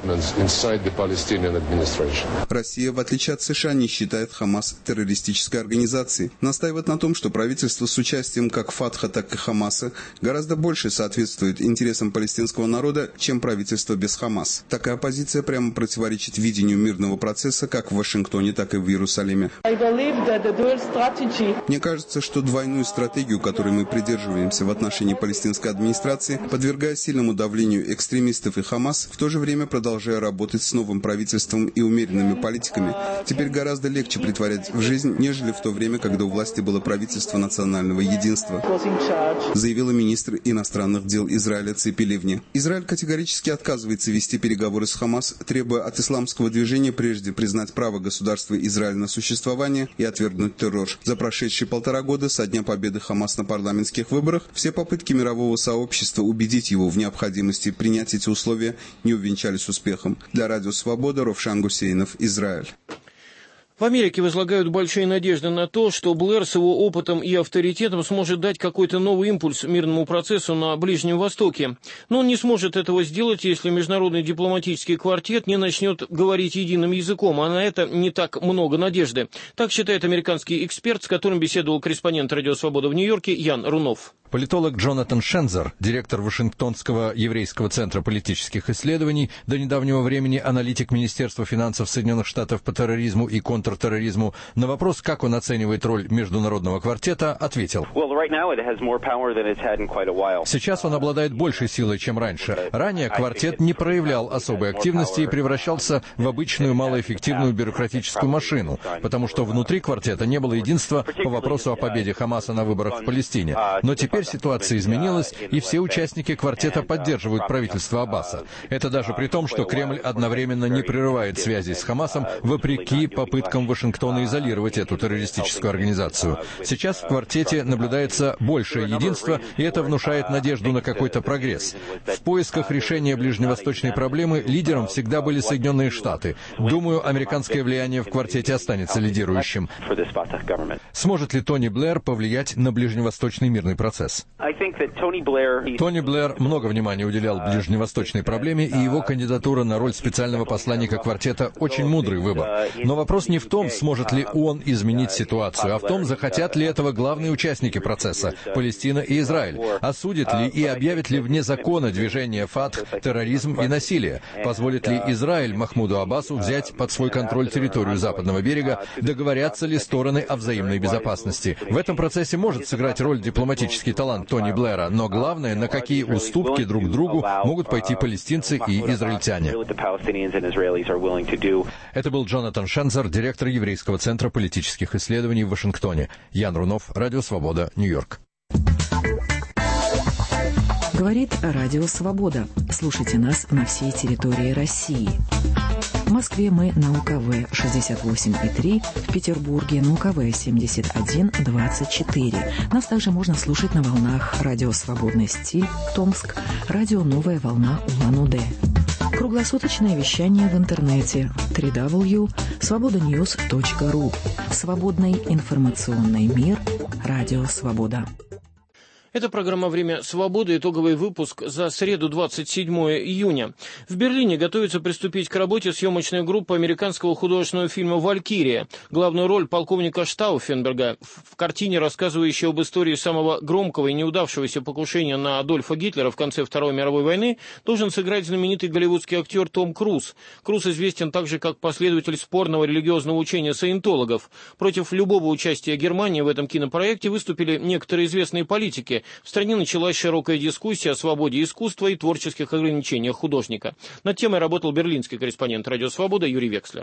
Россия, в отличие от США, не считает Хамас террористической организацией. Настаивает на том, что правительство с участием как Фатха, так и Хамаса гораздо больше соответствует интересам палестинского народа, чем правительство без Хамас. Такая позиция прямо противоречит видению мирного процесса как в Вашингтоне, так и в Иерусалиме. Мне кажется, что двойную стратегию, которой мы придерживаемся в отношении палестинской администрации, подвергая сильному давлению экстремистов и Хамас, в то же время продолжая работать с новым правительством и умеренными политиками, теперь гораздо легче претворять в жизнь, нежели в то время, когда у власти было правительство национального единства, заявила министр иностранных дел Израиля Ципи Ливни. Израиль категорически отказывается вести переговоры с Хамас, требуя от исламского движения прежде признать право государства Израиль на существование и отвергнуть террор. За прошедшие 1,5 года со дня победы Хамас на парламентских выборах все попытки мирового сообщества убедить его в необходимости принять эти условия не увенчались успехом. Для Радио Свобода, Равшан Гусейнов, Израиль. В Америке возлагают большие надежды на то, что Блэр с его опытом и авторитетом сможет дать какой-то новый импульс мирному процессу на Ближнем Востоке. Но он не сможет этого сделать, если международный дипломатический квартет не начнет говорить единым языком, а на это не так много надежды. Так считает американский эксперт, с которым беседовал корреспондент «Радио Свобода» в Нью-Йорке Ян Рунов. Политолог Джонатан Шензер, директор Вашингтонского еврейского центра политических исследований, до недавнего времени аналитик Министерства финансов Соединенных Штатов по терроризму и контртерроризму, на вопрос, как он оценивает роль международного квартета, ответил: сейчас он обладает большей силой, чем раньше. Ранее квартет не проявлял особой активности и превращался в обычную малоэффективную бюрократическую машину, потому что внутри квартета не было единства по вопросу о победе Хамаса на выборах в Палестине. Но теперь ситуация изменилась, и все участники квартета поддерживают правительство Аббаса. Это даже при том, что Кремль одновременно не прерывает связи с Хамасом, вопреки попыткам Вашингтона изолировать эту террористическую организацию. Сейчас в квартете наблюдается большее единство, и это внушает надежду на какой-то прогресс. В поисках решения ближневосточной проблемы лидером всегда были Соединенные Штаты. Думаю, американское влияние в квартете останется лидирующим. Сможет ли Тони Блэр повлиять на ближневосточный мирный процесс? Тони Блэр много внимания уделял ближневосточной проблеме, и его кандидатура на роль специального посланника квартета очень мудрый выбор. Но вопрос не в том, сможет ли он изменить ситуацию, а в том, захотят ли этого главные участники процесса – Палестина и Израиль. Осудит ли и объявит ли вне закона движение Фатх, терроризм и насилие? Позволит ли Израиль Махмуду Аббасу взять под свой контроль территорию Западного берега? Договорятся ли стороны о взаимной безопасности? В этом процессе может сыграть роль дипломатический талант Тони Блэра, но главное, на какие уступки друг другу могут пойти палестинцы и израильтяне. Это был Джонатан Шензер, директор Еврейского центра политических исследований в Вашингтоне. Ян Рунов, Радио Свобода, Нью-Йорк. Говорит Радио Свобода. Слушайте нас на всей территории России. В Москве мы на УКВ 68,3, в Петербурге на УКВ 71,24. Нас также можно слушать на волнах Радио Свободный стиль, Томск, Радио Новая волна Улан-Удэ. Круглосуточное вещание в интернете www.svobodanews.ru. Свободный информационный мир. Радио Свобода. Это программа «Время свободы», итоговый выпуск за среду, 27 июня. В Берлине готовится приступить к работе съемочная группа американского художественного фильма «Валькирия». Главную роль полковника Штауфенберга в картине, рассказывающей об истории самого громкого и неудавшегося покушения на Адольфа Гитлера в конце Второй мировой войны, должен сыграть знаменитый голливудский актер Том Круз. Круз известен также как последователь спорного религиозного учения саентологов. Против любого участия Германии в этом кинопроекте выступили некоторые известные политики. В стране началась широкая дискуссия о свободе искусства и творческих ограничениях художника. Над темой работал берлинский корреспондент «Радио Свобода» Юрий Векслер.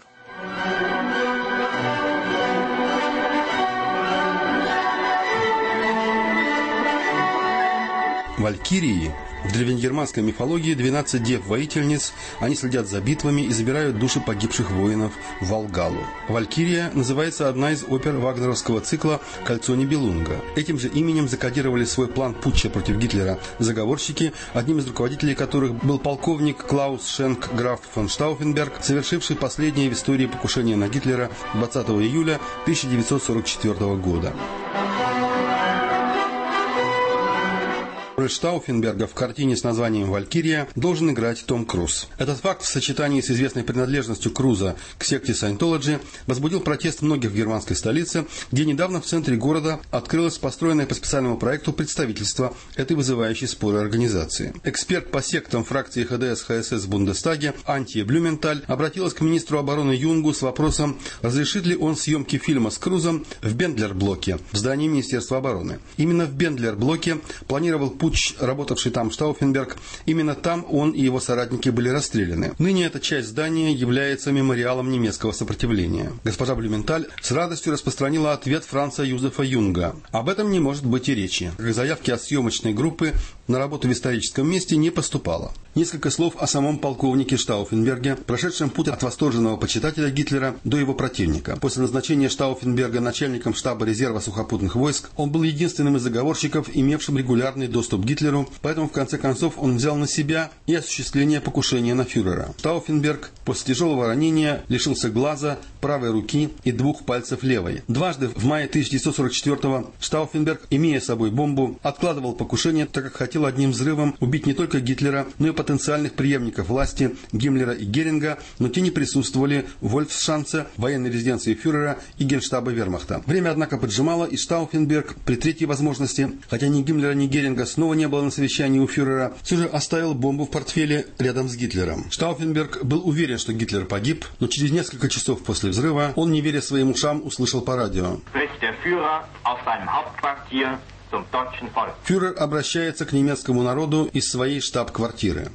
Валькирии. В древнегерманской мифологии 12 дев-воительниц, они следят за битвами и забирают души погибших воинов в Валгалу. «Валькирия» называется одна из опер вагнеровского цикла «Кольцо Нибелунга». Этим же именем закодировали свой план путча против Гитлера заговорщики, одним из руководителей которых был полковник Клаус Шенк граф фон Штауфенберг, совершивший последнее в истории покушение на Гитлера 20 июля 1944 года. Роль Штауфенберга в картине с названием «Валькирия» должен играть Том Круз. Этот факт в сочетании с известной принадлежностью Круза к секте Scientology возбудил протест многих в германской столице, где недавно в центре города открылось построенное по специальному проекту представительство этой вызывающей споры организации. Эксперт по сектам фракции ХДС-ХСС в Бундестаге Антье Блюменталь обратилась к министру обороны Юнгу с вопросом, разрешит ли он съемки фильма с Крузом в Бендлер-блоке в здании Министерства обороны. Именно в Бендлер-блоке планировал путч, работавший там Штауфенберг, именно там он и его соратники были расстреляны. Ныне эта часть здания является мемориалом немецкого сопротивления. Госпожа Блюменталь с радостью распространила ответ Франца Юзефа Юнга. Об этом не может быть и речи. Заявки от съемочной группы на работу в историческом месте не поступало. Несколько слов о самом полковнике Штауфенберге, прошедшем путь от восторженного почитателя Гитлера до его противника. После назначения Штауфенберга начальником штаба резерва сухопутных войск, он был единственным из заговорщиков, имевшим регулярный доступ к Гитлеру, поэтому в конце концов он взял на себя и осуществление покушения на фюрера. Штауфенберг после тяжелого ранения лишился глаза, правой руки и 2 пальцев левой. Дважды в мае 1944-го Штауфенберг, имея с собой бомбу, откладывал покушение, так как хотел одним взрывом убить не только Гитлера, но и потенциальных преемников власти Гиммлера и Геринга, но те не присутствовали в Вольфсшанце, военной резиденции фюрера и генштаба вермахта. Время, однако, поджимало, и Штауфенберг при третьей возможности, хотя ни Гиммлера, ни Геринга снова не было на совещании у фюрера, все же оставил бомбу в портфеле рядом с Гитлером. Штауфенберг был уверен, что Гитлер погиб, но через несколько часов после взрыва он, не веря своим ушам, услышал по радио: фюрер обращается к немецкому народу из своей штаб-квартиры.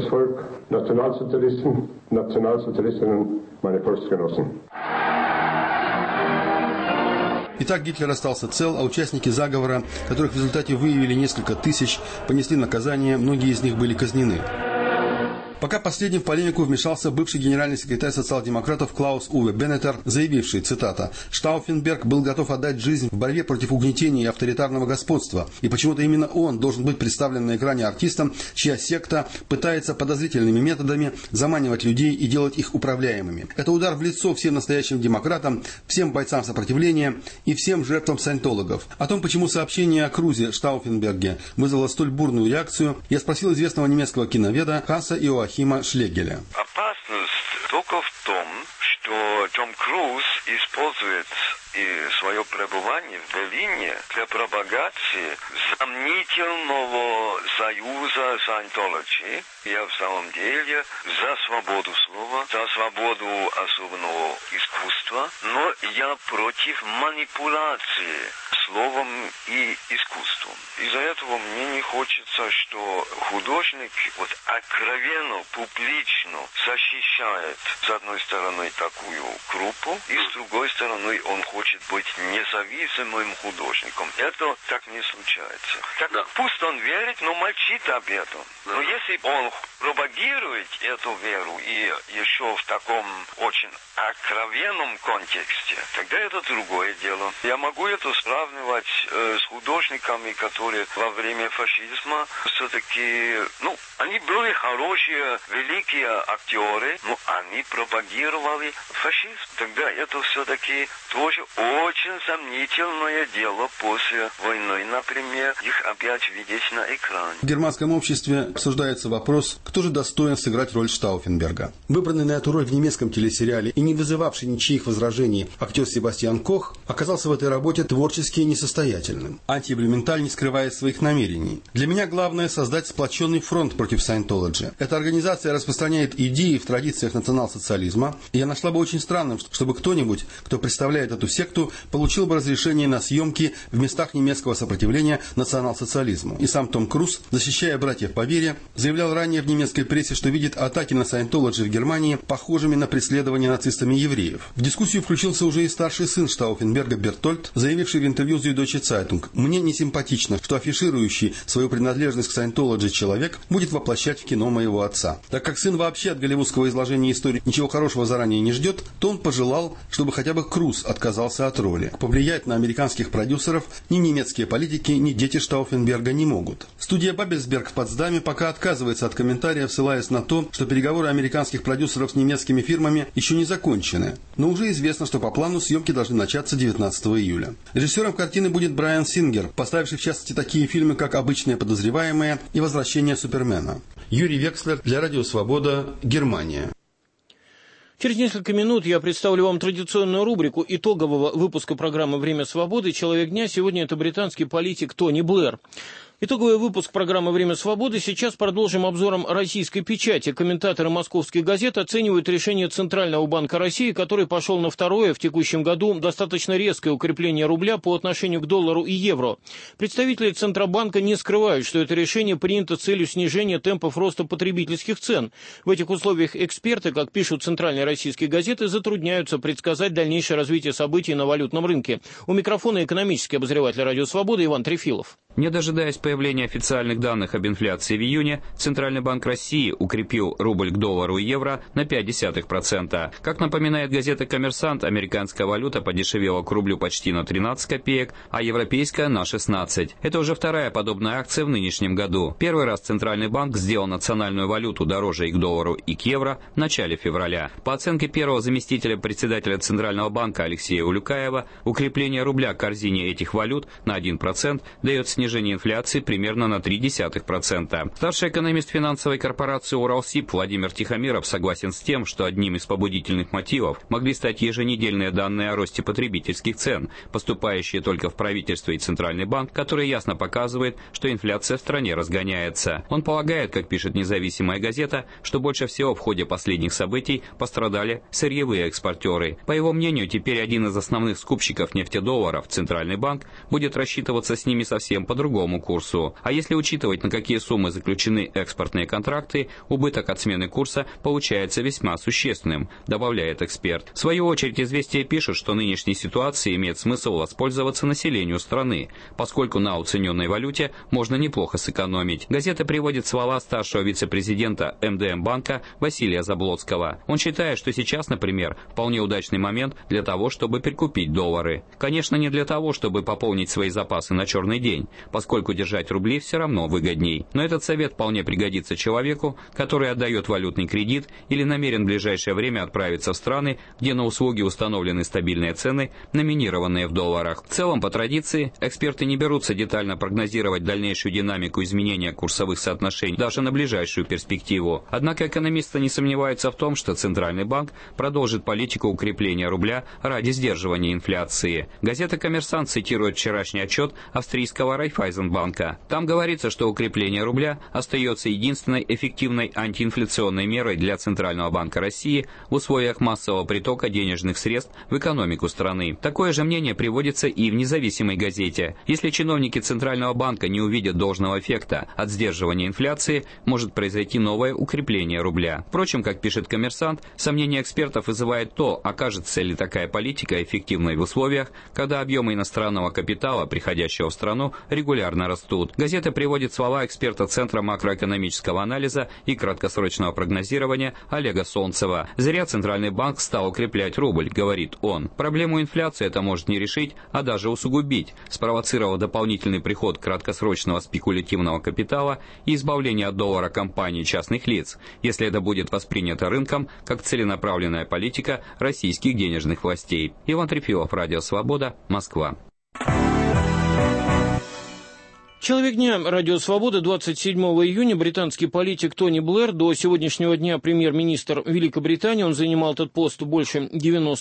Итак, Гитлер остался цел, а участники заговора, которых в результате выявили несколько тысяч, понесли наказание, многие из них были казнены. Пока последним в полемику вмешался бывший генеральный секретарь социал-демократов Клаус Уве Беннетер, заявивший, цитата, «Штауфенберг был готов отдать жизнь в борьбе против угнетения и авторитарного господства, и почему-то именно он должен быть представлен на экране артистом, чья секта пытается подозрительными методами заманивать людей и делать их управляемыми. Это удар в лицо всем настоящим демократам, всем бойцам сопротивления и всем жертвам саентологов». О том, почему сообщение о Крузе Штауфенберге вызвало столь бурную реакцию, я спросил известного немецкого киноведа Хаса Иоахима Шлегеля. Опасность только в том, что Том Круз использует свое пребывание в Берлине для пропагации сомнительного союза Scientology. Я в самом деле за свободу слова, за свободу особенного искусства, но я против манипуляции словом и искусством. Из-за этого мне не хочется, что художник вот откровенно, публично защищает с одной стороны такую группу, и с другой стороны он хочет быть независимым художником. Это так не случается. Так пусть он верит, но молчит об этом. Но если он пропагирует эту веру и еще в таком очень откровенном контексте, тогда это другое дело. Я могу это сравнивать с художниками, которые во время фашизма все-таки, они были хорошие, великие актеры, но они пропагировали фашизм. Тогда это все-таки тоже очень сомнительное дело после войны, например, их опять видеть на экране. В германском обществе обсуждается вопрос, кто же достоин сыграть роль Штауфенберга. Выбранный на эту роль в немецком телесериале и не вызывавший ничьих возражений актер Себастьян Кох оказался в этой работе творчески несостоятельным. Антиблюменталь не скрывает своих намерений. Для меня главное создать сплоченный фронт против Саентологи. Эта организация распространяет идеи в традициях национал-социализма, и я нашла бы очень странным, чтобы кто-нибудь, кто представляет эту секту, получил бы разрешение на съемки в местах немецкого сопротивления национал-социализму. И сам Том Круз, защищая братьев по вере, заявлял ранее в немецкой прессе, что видит атаки на Саентологи в Германии похожими на преследование нацистами евреев. В дискуссию включился уже и старший сын Штауфенберга Бертольд, заявивший в интервью Süddeutsche Zeitung: «Мне не симпатично, что афиширующий свою принадлежность к Саентологи человек будет воплощать в кино моего отца». Так как сын вообще от голливудского изложения истории ничего хорошего заранее не ждет, то он пожелал, чтобы хотя бы Круз отказался от роли. Повлиять на американских продюсеров ни немецкие политики, ни дети Штауфенберга не могут. Студия Бабельсберг в Потсдаме пока отказывается от комментариев, ссылаясь на то, что переговоры американских продюсеров с немецкими фирмами еще не закончены, но уже известно, что по плану съемки должны начаться 19 июля. Режиссером картины будет Брайан Сингер, поставивший в частности такие фильмы, как «Обычные подозреваемые» и «Возвращение Супермена». Юрий Векслер для Радио Свобода, Германия. Через несколько минут я представлю вам традиционную рубрику итогового выпуска программы «Время свободы». Человек дня сегодня это британский политик Тони Блэр. Итоговый выпуск программы «Время свободы». Сейчас продолжим обзором российской печати. Комментаторы московских газет оценивают решение Центрального банка России, который пошел на второе в текущем году достаточно резкое укрепление рубля по отношению к доллару и евро. Представители Центробанка не скрывают, что это решение принято с целью снижения темпов роста потребительских цен. В этих условиях эксперты, как пишут центральные российские газеты, затрудняются предсказать дальнейшее развитие событий на валютном рынке. У микрофона экономический обозреватель «Радио Свобода» Иван Трефилов. Не дожидаясь появления официальных данных об инфляции в июне, Центральный банк России укрепил рубль к доллару и евро на 0,5%. Как напоминает газета «Коммерсант», американская валюта подешевела к рублю почти на 13 копеек, а европейская на 16. Это уже вторая подобная акция в нынешнем году. Первый раз Центральный банк сделал национальную валюту дороже и к доллару, и к евро в начале февраля. По оценке первого заместителя председателя Центрального банка Алексея Улюкаева, укрепление рубля к корзине этих валют на 1% дает снижение инфляции примерно на 0,3%. Старший экономист финансовой корпорации «Уралсиб» Владимир Тихомиров согласен с тем, что одним из побудительных мотивов могли стать еженедельные данные о росте потребительских цен, поступающие только в правительство и Центральный банк, которые ясно показывают, что инфляция в стране разгоняется. Он полагает, как пишет независимая газета, что больше всего в ходе последних событий пострадали сырьевые экспортеры. По его мнению, теперь один из основных скупщиков нефтедолларов, Центральный банк, будет рассчитываться с ними совсем по другому курсу. А если учитывать, на какие суммы заключены экспортные контракты, убыток от смены курса получается весьма существенным, добавляет эксперт. В свою очередь, «Известия» пишут, что нынешней ситуацией имеет смысл воспользоваться населению страны, поскольку на уцененной валюте можно неплохо сэкономить. Газета приводит слова старшего вице-президента МДМ банка Василия Заблоцкого. Он считает, что сейчас, например, вполне удачный момент для того, чтобы прикупить доллары. Конечно, не для того, чтобы пополнить свои запасы на черный день, поскольку держать рубли все равно выгодней. Но этот совет вполне пригодится человеку, который отдает валютный кредит или намерен в ближайшее время отправиться в страны, где на услуги установлены стабильные цены, номинированные в долларах. В целом, по традиции, эксперты не берутся детально прогнозировать дальнейшую динамику изменения курсовых соотношений даже на ближайшую перспективу. Однако экономисты не сомневаются в том, что Центральный банк продолжит политику укрепления рубля ради сдерживания инфляции. Газета «Коммерсант» цитирует вчерашний отчет австрийского Райффайзенбанка. Там говорится, что укрепление рубля остается единственной эффективной антиинфляционной мерой для Центрального банка России в условиях массового притока денежных средств в экономику страны. Такое же мнение приводится и в независимой газете. Если чиновники Центрального банка не увидят должного эффекта от сдерживания инфляции, может произойти новое укрепление рубля. Впрочем, как пишет «Коммерсант», сомнения экспертов вызывает то, окажется ли такая политика эффективной в условиях, когда объемы иностранного капитала, приходящего в страну, регулярно растут. Газета приводит слова эксперта Центра макроэкономического анализа и краткосрочного прогнозирования Олега Солнцева. «Зря Центральный банк стал укреплять рубль», — говорит он. Проблему инфляции это может не решить, а даже усугубить, спровоцировав дополнительный приход краткосрочного спекулятивного капитала и избавление от доллара компаний частных лиц, если это будет воспринято рынком как целенаправленная политика российских денежных властей. Иван Трефилов, Радио Свобода, Москва. Человек дня «Радио Свобода», 27 июня, британский политик Тони Блэр, до сегодняшнего дня премьер-министр Великобритании, он занимал этот пост более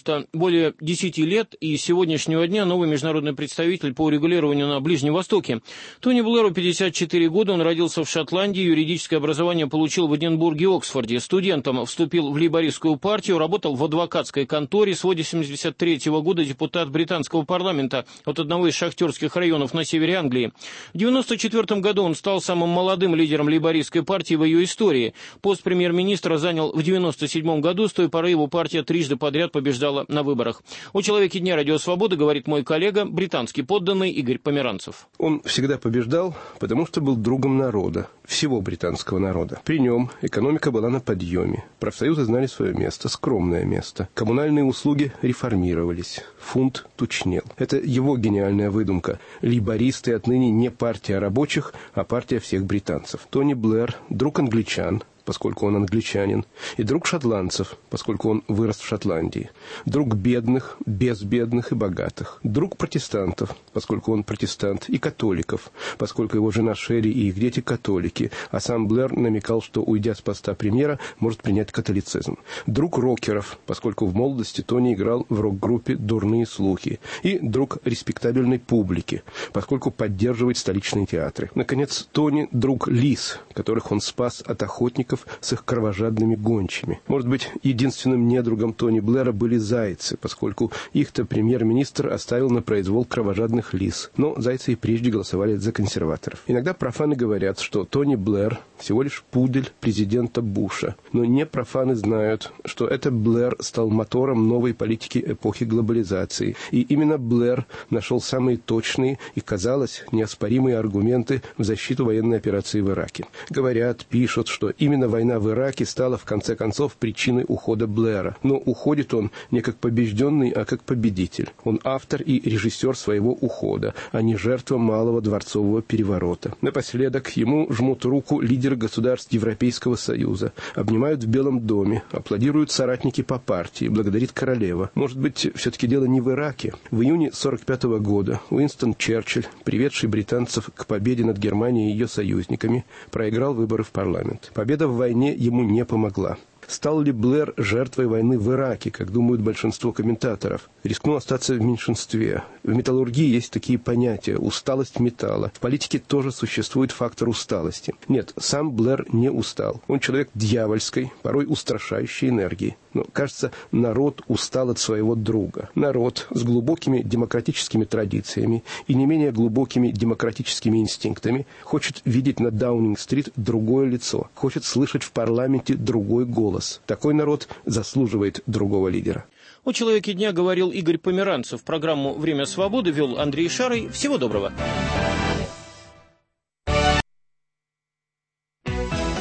10 лет, и с сегодняшнего дня новый международный представитель по урегулированию на Ближнем Востоке. Тони Блэру 54 года, он родился в Шотландии, юридическое образование получил в Эдинбурге и Оксфорде. Студентом вступил в лейбористскую партию, работал в адвокатской конторе, с 1983 года депутат британского парламента от одного из шахтерских районов на севере Англии. В 1994 году он стал самым молодым лидером лейбористской партии в ее истории. Пост премьер-министра занял в 1997 году, с той поры его партия трижды подряд побеждала на выборах. О человеке дня «Радио Свобода» говорит мой коллега, британский подданный Игорь Померанцев. Он всегда побеждал, потому что был другом народа, всего британского народа. При нем экономика была на подъеме, профсоюзы знали свое место, скромное место. Коммунальные услуги реформировались, фунт тучнел. Это его гениальная выдумка. Лейбористы отныне не партия рабочих, а партия всех британцев. Тони Блэр, друг англичан, поскольку он англичанин, и друг шотландцев, поскольку он вырос в Шотландии, друг бедных, безбедных и богатых, друг протестантов, поскольку он протестант, и католиков, поскольку его жена Шерри и их дети католики, а сам Блэр намекал, что, уйдя с поста премьера, может принять католицизм, друг рокеров, поскольку в молодости Тони играл в рок-группе «Дурные слухи», и друг респектабельной публики, поскольку поддерживает столичные театры. Наконец, Тони – друг лис, которых он спас от охотников с их кровожадными гончими. Может быть, единственным недругом Тони Блэра были зайцы, поскольку их-то премьер-министр оставил на произвол кровожадных лис. Но зайцы и прежде голосовали за консерваторов. Иногда профаны говорят, что Тони Блэр всего лишь пудель президента Буша. Но не профаны знают, что это Блэр стал мотором новой политики эпохи глобализации. И именно Блэр нашел самые точные и, казалось, неоспоримые аргументы в защиту военной операции в Ираке. Говорят, пишут, что именно война в Ираке стала, в конце концов, причиной ухода Блэра. Но уходит он не как побежденный, а как победитель. Он автор и режиссер своего ухода, а не жертва малого дворцового переворота. Напоследок ему жмут руку лидеры государств Европейского Союза, обнимают в Белом доме, аплодируют соратники по партии, благодарит королева. Может быть, все-таки дело не в Ираке. В июне 1945 года Уинстон Черчилль, приведший британцев к победе над Германией и ее союзниками, проиграл выборы в парламент. Победа в войне ему не помогла. Стал ли Блэр жертвой войны в Ираке, как думают большинство комментаторов? Рискну остаться в меньшинстве. В металлургии есть такие понятия – усталость металла. В политике тоже существует фактор усталости. Нет, сам Блэр не устал. Он человек дьявольской, порой устрашающей энергии. Но, кажется, народ устал от своего друга. Народ с глубокими демократическими традициями и не менее глубокими демократическими инстинктами хочет видеть на Даунинг-стрит другое лицо, хочет слышать в парламенте другой голос. Такой народ заслуживает другого лидера. О человеке дня говорил Игорь Померанцев. Программу «Время свободы» вел Андрей Шарый. Всего доброго.